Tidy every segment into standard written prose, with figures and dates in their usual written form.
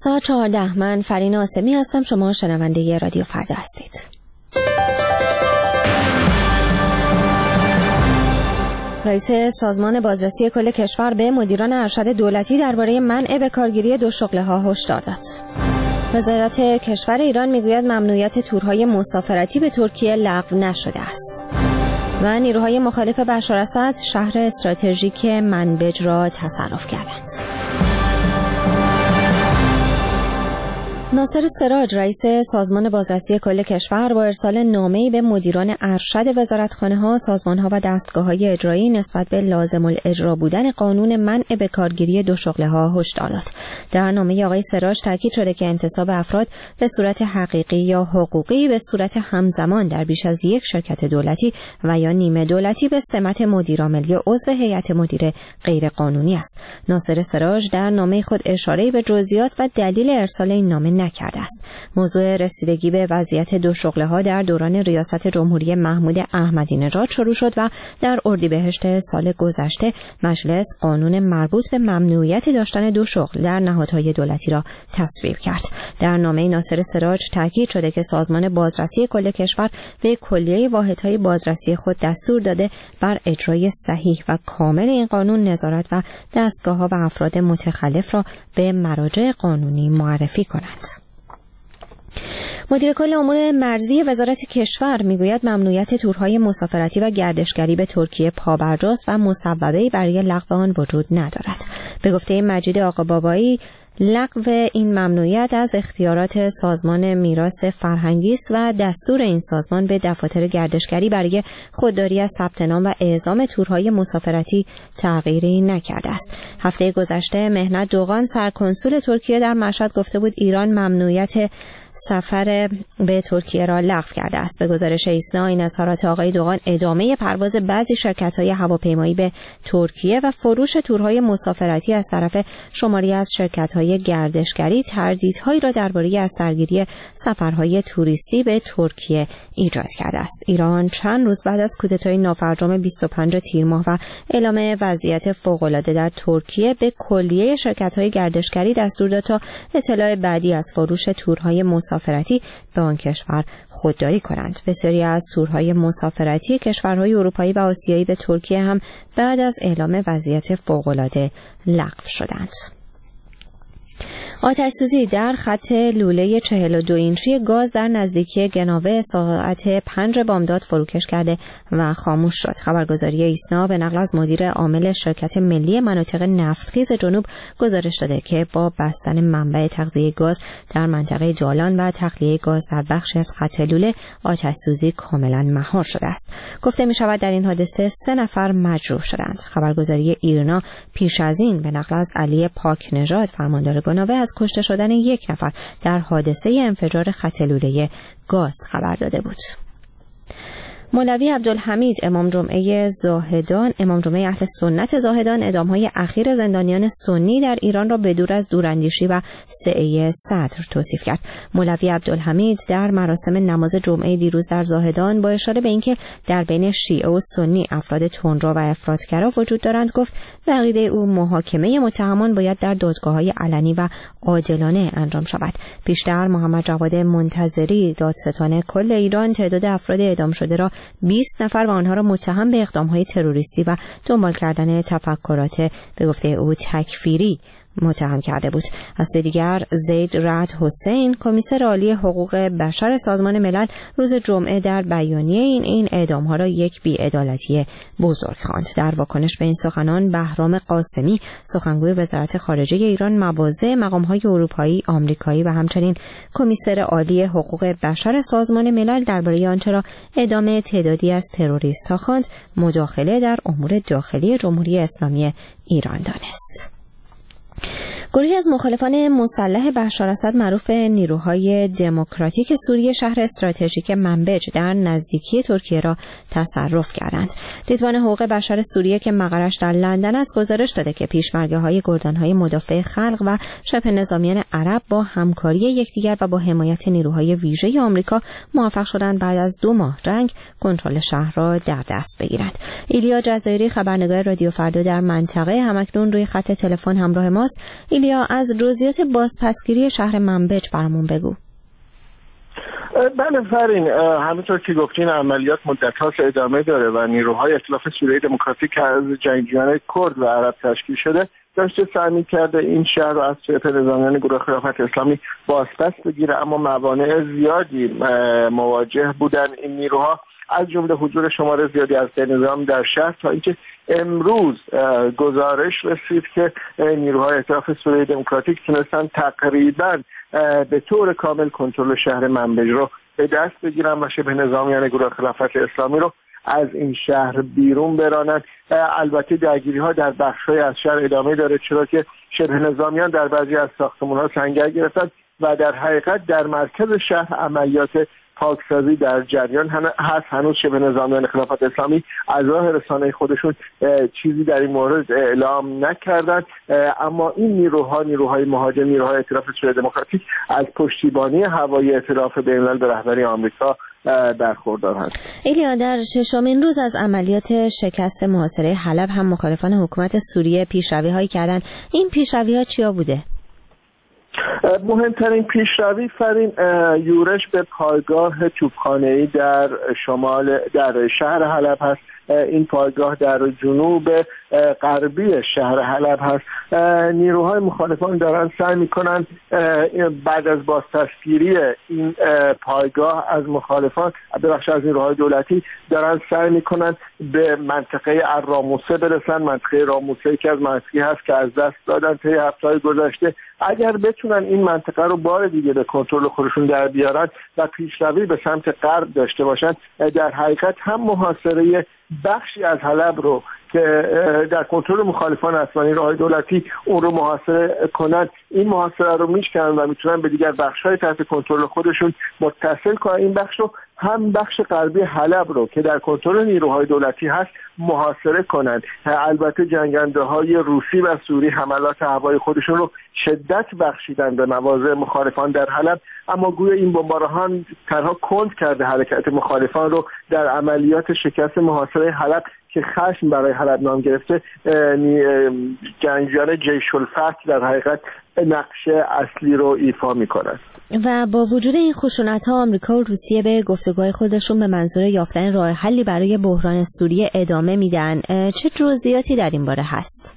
ساعت 14. من فرین آسمی هستم. شما شنونده رادیو فردا هستید. رئیس سازمان بازرسی کل کشور به مدیران ارشد دولتی درباره منع به کارگیری دو شغله‌ها هشدار داد. وزارت کشور ایران میگوید ممنوعیت تورهای مسافرتی به ترکیه لغو نشده است. و نیروهای مخالف بشار اسد شهر استراتژیک منبج را تصرف کردند. ناصر سراج رئیس سازمان بازرسی کل کشور با ارسال نامه‌ای به مدیران ارشد وزارتخانه‌ها، سازمان‌ها و دستگاه‌های اجرایی نسبت به لازم الاجرا بودن قانون منع به کارگیری دو شغله‌ها هشدار داد. در نامه آقای سراج تاکید شده که انتصاب افراد به صورت حقیقی یا حقوقی به صورت همزمان در بیش از یک شرکت دولتی و یا نیمه دولتی به سمت مدیرعامل یا عضو هیئت مدیره غیر قانونی است. ناصر سراج در نامه خود اشاره‌ای به جزئیات و دلیل ارسال این نامه نکرده است. موضوع رسیدگی به وضعیت دو شغله‌ها در دوران ریاست جمهوری محمود احمدی نژاد شروع شد و در اردیبهشت سال گذشته مجلس قانون مربوط به ممنوعیت داشتن دو شغل در نهادهای دولتی را تصویب کرد. در نامه ناصر سراج تاکید شده که سازمان بازرسی کل کشور به کلیه واحدهای بازرسی خود دستور داده بر اجرای صحیح و کامل این قانون نظارت و دستگاه‌ها و افراد متخلف را به مراجع قانونی معرفی کنند. مدیر کل امور مرزی وزارت کشور میگوید ممنوعیت تورهای مسافرتی و گردشگری به ترکیه پابرجاست و مسببه‌ای برای لغو آن وجود ندارد. به گفته مجید آقابابایی لغو این ممنوعیت از اختیارات سازمان میراث فرهنگی است و دستور این سازمان به دفاتر گردشگری برای خودداری از ثبت نام و اعزام تورهای مسافرتی تغییری نکرده است. هفته گذشته مهنت دوغان سرکنسول ترکیه در مشهد گفته بود ایران ممنوعیت سفر به ترکیه را لغو کرده است. به گزارش ایسنا این اظهارات آقای دوغان ادامه پرواز بعضی شرکت‌های هواپیمایی به ترکیه و فروش تورهای مسافرتی از طرف شماری از شرکت‌های گردشگری تردیدهایی را درباره از سرگیری سفرهای توریستی به ترکیه ایجاد کرده است. ایران چند روز بعد از کودتای نافرجام 25 تیر ماه و اعلام وضعیت فوق‌العاده در ترکیه به کلیه شرکت‌های گردشگری دستور داد تا اطلاع بعدی از فروش تورهای مسافرتی به آن کشور خودداری کنند. بسیاری از تورهای مسافرتی کشورهای اروپایی و آسیایی به ترکیه هم بعد از اعلام وضعیت فوق‌العاده لغو شدند. آتش‌سوزی در خط لوله 42 اینچی گاز در نزدیکی گناوه ساعت 5 بامداد فروکش کرده و خاموش شد. خبرگزاری ایسنا به نقل از مدیر عامل شرکت ملی مناطق نفتخیز جنوب گزارش داده که با بستن منبع تغذیه گاز در منطقه جالان و تخلیه گاز در بخشی از خط لوله آتش‌سوزی کاملا مهار شده است. گفته می شود در این حادثه 3 نفر مجروح شدند. خبرگزاری ایرنا پیش از این به نقل از علی پاکنژاد فرماندار گناوه از کشته شدن 1 نفر در حادثه انفجار خط لوله گاز خبر داده بود. مولوی عبدالحمید امام جمعه اهل سنت زاهدان اعدام‌های اخیر زندانیان سنی در ایران را به دور از دوراندیشی و سعی صدر توصیف کرد. مولوی عبدالحمید در مراسم نماز جمعه دیروز در زاهدان با اشاره به اینکه در بین شیعه و سنی افراد تندرو و افراطگرا وجود دارند گفت به عقیده او محاکمه متهمان باید در دادگاه‌های علنی و عادلانه انجام شود. پیشتر محمد جواد منتظری دادستان کل ایران تعداد افراد اعدام شده را 20 نفر و آنها را متهم به اقدام‌های تروریستی و دنبال کردن تفکرات به گفته او تکفیری متهم کرده بود. از سوی دیگر زید رعد حسین کمیسر عالی حقوق بشر سازمان ملل روز جمعه در بیانیه این اعدام‌ها را یک بی‌عدالتی بزرگ خواند. در واکنش به این سخنان بهرام قاسمی سخنگوی وزارت خارجه ایران مواضع مقام‌های اروپایی، آمریکایی و همچنین کمیسر عالی حقوق بشر سازمان ملل درباره آنچه را اعدام تعدادی از تروریست‌ها خواند مداخله در امور داخلی جمهوری اسلامی ایران دانست. گروهی از مخالفان مسلح بشار اسد معروف به نیروهای دموکراتیک سوریه شهر استراتژیک منبج در نزدیکی ترکیه را تصرف کردند. دیدبان حقوق بشر سوریه که مقرش در لندن است گزارش داده که پیشمرگه‌های گردان‌های مدافع خلق و شبه نظامیان عرب با همکاری یکدیگر و با حمایت نیروهای ویژه آمریکا موفق شدند بعد از 2 ماه جنگ کنترل شهر را در دست بگیرند. ایلیا جزایری خبرنگار رادیو فردا در منطقه همکنون روی خط تلفن همراه ماست. ایلیا، از جزئیات بازپسگیری شهر منبج برامون بگو. بله فرین، همونطور که گفتین عملیات مدت‌هاست ادامه داره و نیروهای ائتلاف سوریه دموکراتیک که از جنگجویان کرد و عرب تشکیل شده داشته سعی کرده این شهر رو از سوی نظامیان گروه خلافت اسلامی بازپس بگیره، اما موانع زیادی مواجه بودن این نیروها، از جمله حضور شمار زیادی از نظام در شهر، تا اینکه امروز گزارش رسید که نیروهای ائتلاف سوریه دموکراتیک تونستن تقریباً به طور کامل کنترل شهر منبج رو به دست بگیرن و شبه نظامیان گروه خلافت اسلامی رو از این شهر بیرون برانند. البته درگیری‌ها در بخش‌های از شهر ادامه داره، چرا که شبه نظامیان در بعضی از ساختمان‌ها سنگر گرفتن و در حقیقت در مرکز شهر عملیات پاکسازی در جریان هست. هنوز شبه نظامیان خلافت اسلامی از راه رسانه خودشون چیزی در این مورد اعلام نکردند، اما این نیروهای مهاجم، نیروهای ائتلاف سوریه دموکراتیک از پشتیبانی هوایی ائتلاف بین‌الملل به رهبری آمریکا برخوردار هست. ایلیا، در ششمین روز از عملیات شکست محاصره حلب هم مخالفان حکومت سوریه پیشروی‌هایی کردن. این پیشروی‌ها چیا بوده؟ مهمترین پیشروی فرین یورش به پایگاه توپخانه‌ای در شهر حلب هست. این پایگاه در جنوب غربی شهر حلب هست. نیروهای مخالفان دارن سعی میکنن بعد از بازپسگیری این پایگاه از مخالفان، ببخشید از نیروهای دولتی، دارن سعی میکنن به منطقه الراموسه برسن. منطقه راموسه که از منطقی هست که از دست دادن طی هفته‌های گذشته. اگر بتونن این منطقه رو بار دیگه به کنترل خودشون در بیارن و پیشروی به سمت غرب داشته باشن، در حقیقت هم محاصره بخشی از حلب رو که در کنترل مخالفان اسلامی نیروهای دولتی اون رو محاصره کنند، این محاصره رو میشکنن و میتونن به دیگر بخش‌های تحت کنترل خودشون متصل کنن. این بخش رو هم بخش غربی حلب رو که در کنترل نیروهای دولتی هست محاصره کنند. البته جنگنده‌های روسی و سوری حملات هوایی خودشون رو شدت بخشیدن به مواضع مخالفان در حلب، اما گویا این بمباران تنها کند کرده حرکت مخالفان رو در عملیات شکست محاصره حلب که خشم برای حلب نام گرفته. جنگجویان جیش الفتح در حقیقت نقش اصلی رو ایفا میکنند. و با وجود این خشونت‌ها آمریکا و روسیه به گفتگوهای خودشون به منظور یافتن راه حلی برای بحران سوریه ادامه میدن. چه جزئیاتی در این باره هست؟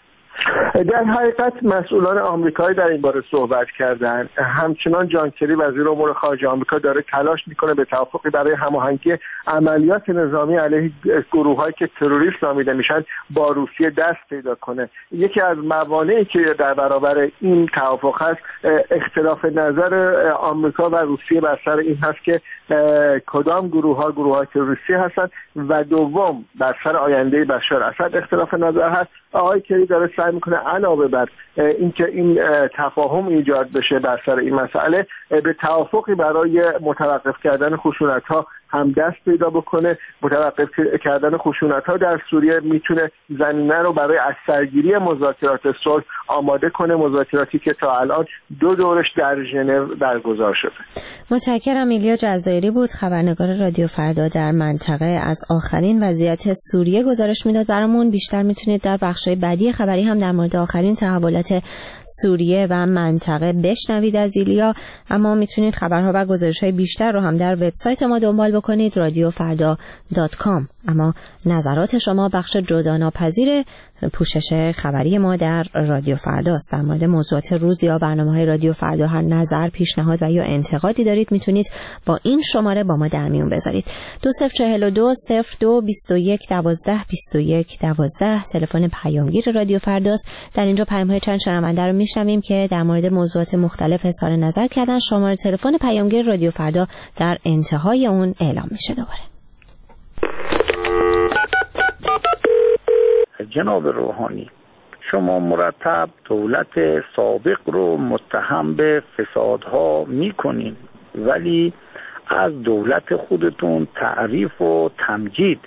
در حقیقت مسئولان آمریکایی در این باره صحبت کردند. همچنان جان کری وزیر امور خارجه آمریکا داره تلاش میکنه به توافقی برای هماهنگی عملیات نظامی علیه گروه‌هایی که تروریست نامیده میشن با روسیه دست پیدا کنه. یکی از موانعی که در برابر این توافق هست اختلاف نظر آمریکا و روسیه بر سر این هست که کدام گروه‌ها تروریستی هستند و دوم بر سر آینده بشار اسد اختلاف نظر هست. آقای کری داره سعی میکنه علاوه بر اینکه این تفاهم ایجاد بشه بر سر این مسئله به توافقی برای متوقف کردن خشونت‌ها هم دست پیدا بکنه. متوقف کردن خشونت‌ها در سوریه میتونه زمینه رو برای از سرگیری مذاکرات صلح آماده کنه، مذاکراتی که تا الان 2 دورش در ژنو برگزار شده. متشکرم. ایلیا جزایری بود، خبرنگار رادیو فردا در منطقه، از آخرین وضعیت سوریه گزارش میداد برامون. بیشتر میتونید در بخش‌های بعدی خبری هم در مورد آخرین تحولات سوریه و منطقه بشنوید از ایلیا، اما میتونید خبرها و گزارش‌های بیشتر رو هم در وبسایت ما دنبال بکنید radiofarda.com. اما نظرات شما بخش جداناپذیر پوشش خبری ما در رادیو فردا است. در مورد موضوعات روز یا برنامه‌های رادیو فردا هر نظر، پیشنهاد و یا انتقادی دارید میتونید با این شماره با ما در میون بذارید. 2042 02 21 12 21 12 تلفن پیامگیر رادیو فرداست. در اینجا پیام‌های چند شنونده رو میشنویم که در مورد موضوعات مختلف اظهار نظر کردن. شماره تلفن پیامگیر رادیو فردا در انتهای اون اعلام میشه. دوباره جناب روحانی، شما مرتب دولت سابق رو متهم به فسادها میکنین، ولی از دولت خودتون تعریف و تمجید.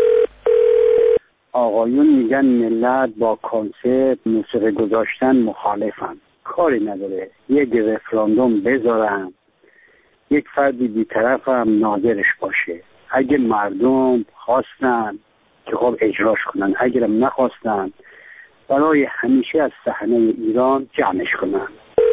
آقایون میگن ملت با کنسرت موسیقی گذاشتن مخالفن، کاری نداره یک رفراندوم بذارن، یک فردی بی‌طرف هم ناظرش باشه. اگه مردم خواستن که خب اجراش کنن، اگرم نخواستن برای همیشه از صحنه ایران جمعش کنن.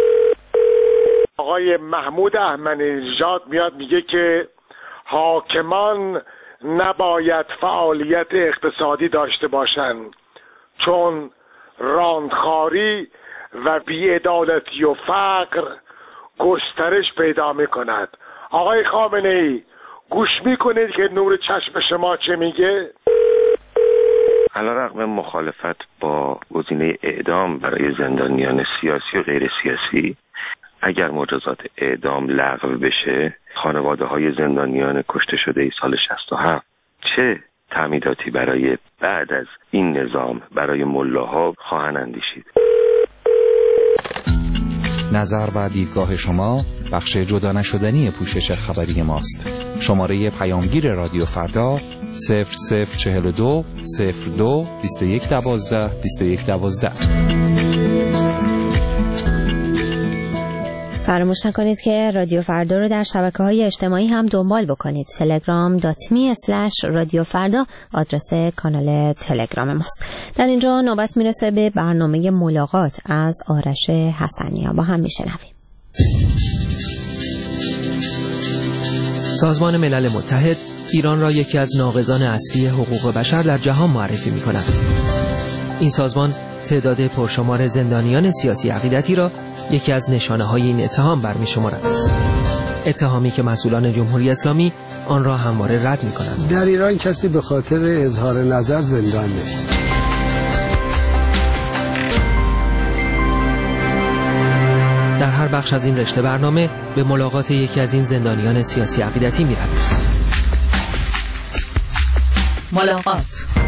آقای محمود احمدی‌نژاد میاد میگه که حاکمان نباید فعالیت اقتصادی داشته باشند چون راندخاری و بی‌عدالتی و فقر گسترش پیدا میکند. آقای خامنه‌ای گوش میکنید که نور چشم شما چه میگه؟ علیرغم مخالفت با گزینه اعدام برای زندانیان سیاسی و غیر سیاسی، اگر مجازات اعدام لغو بشه، خانواده‌های زندانیان کشته شده ای سال 67 چه تعمیداتی برای بعد از این نظام برای ملاها خواهند اندیشید؟ نظر و دیدگاه شما بخش جدا نشدنی پوشش خبری ماست. شماره پیامگیر رادیو فردا 0042 02 2112 2112. فراموش نکنید که رادیو فردا رو در شبکه‌های اجتماعی هم دنبال بکنید. telegram.me/رادیو فردا آدرس کانال تلگرام ماست. در اینجا نوبت میرسه به برنامه ملاقات از آرش حسنی. با هم میشنویم. سازمان ملل متحد ایران را یکی از ناقضان اصلی حقوق بشر در جهان معرفی می‌کند. این سازمان تعداد پرشمار زندانیان سیاسی عقیدتی را یکی از نشانه‌های این اتهام برمی‌شمارد. اتهامی که مسئولان جمهوری اسلامی آن را همواره رد می‌کنند. در ایران کسی به خاطر اظهار نظر زندان نیست. در هر بخش از این رشته برنامه به ملاقات یکی از این زندانیان سیاسی عقیدتی می‌رویم. ملاقات.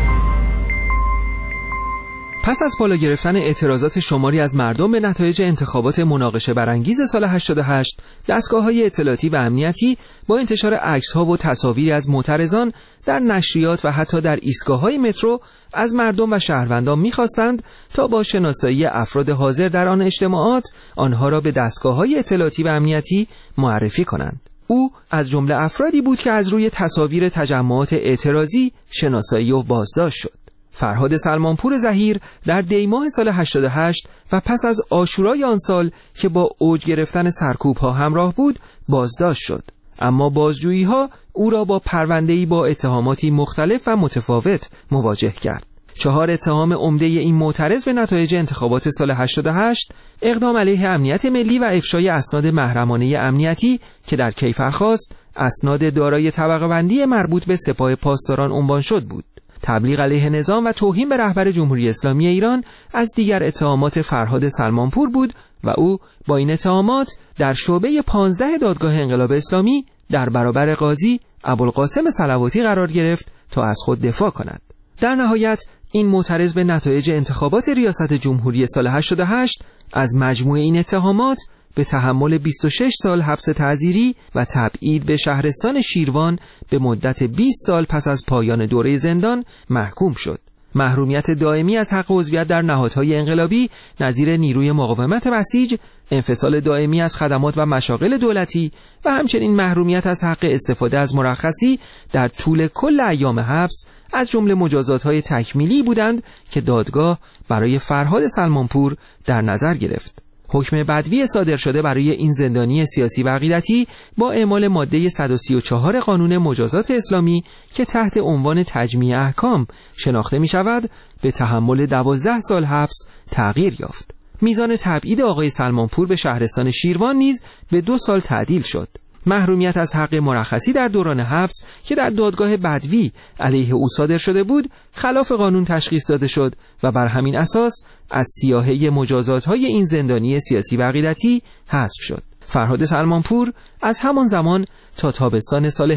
پس از بالا گرفتن اعتراضات شماری از مردم به نتایج انتخابات مناقشه برانگیز سال 88، دستگاه‌های اطلاعاتی و امنیتی با انتشار عکس‌ها و تصاویری از معترضان در نشریات و حتی در ایستگاه‌های مترو از مردم و شهروندان می‌خواستند تا با شناسایی افراد حاضر در آن اجتماعات آنها را به دستگاه‌های اطلاعاتی و امنیتی معرفی کنند. او از جمله افرادی بود که از روی تصاویر تجمعات اعتراضی شناسایی و بازداشت شد. فرهاد سلمانپور ظهیر در دیماه سال 88 و پس از عاشورای آن سال که با اوج گرفتن سرکوب‌ها همراه بود بازداشت شد، اما بازجویی‌ها او را با پرونده‌ای با اتهاماتی مختلف و متفاوت مواجه کرد. 4 اتهام عمده این معترض به نتایج انتخابات سال 88 اقدام علیه امنیت ملی و افشای اسناد محرمانه امنیتی که در کیفرخواست اسناد دارای طبقه بندی مربوط به سپاه پاسداران عنوان شد بود. تبلیغ علیه نظام و توهین به رهبر جمهوری اسلامی ایران از دیگر اتهامات فرهاد سلمانپور بود و او با این اتهامات در شعبه 15 دادگاه انقلاب اسلامی در برابر قاضی ابوالقاسم صلواتی قرار گرفت تا از خود دفاع کند. در نهایت این معترض به نتایج انتخابات ریاست جمهوری سال 88 از مجموع این اتهامات به تحمل 26 سال حبس تعزیری و تبعید به شهرستان شیروان به مدت 20 سال پس از پایان دوره زندان محکوم شد. محرومیت دائمی از حق عضویت در نهادهای انقلابی نظیر نیروی مقاومت بسیج، انفصال دائمی از خدمات و مشاغل دولتی و همچنین محرومیت از حق استفاده از مرخصی در طول کل ایام حبس از جمله مجازات‌های تکمیلی بودند که دادگاه برای فرهاد سلمانپور در نظر گرفت. حکم بدوی صادر شده برای این زندانی سیاسی و عقیدتی با اعمال ماده 134 قانون مجازات اسلامی که تحت عنوان تجمیع احکام شناخته می شود به تحمل 12 سال حبس تغییر یافت. میزان تبعید آقای سلمانپور به شهرستان شیروان نیز به 2 سال تعدیل شد. محرومیت از حق مرخصی در دوران حبس که در دادگاه بدوی علیه او صادر شده بود خلاف قانون تشخیص داده شد و بر همین اساس از سیاهه مجازات‌های این زندانی سیاسی و عقیدتی حذف شد. فرهاد سلمانپور از همان زمان تا تابستان سال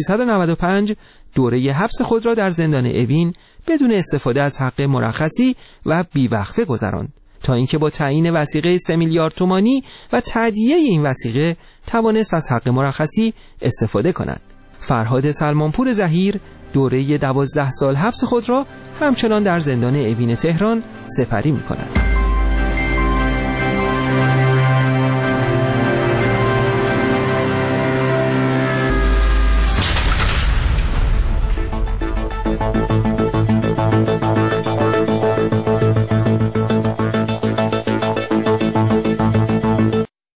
1395 دوره حبس خود را در زندان اوین بدون استفاده از حق مرخصی و بیوقفه گذراند تا اینکه با تعیین وثیقه 3 میلیارد تومانی و تادیه این وثیقه توانست از حق مرخصی استفاده کند. فرهاد سلمانپور ظهیر دوره 12 سال حبس خود را همچنان در زندان اوین تهران سپری می‌کند.